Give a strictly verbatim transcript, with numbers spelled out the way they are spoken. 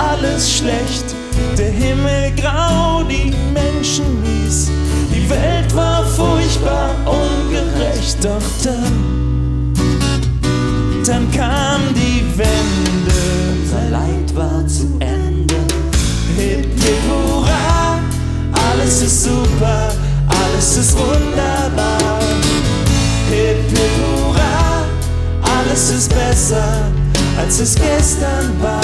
alles schlecht, der Himmel grau, die Menschen mies, die Welt war furchtbar ungerecht, doch dann, dann kam die Wende, unser Leid war zu Ende. Hip hip hurra, alles ist super, alles ist wunderbar. Hip hip hurra, alles ist besser, als es gestern war.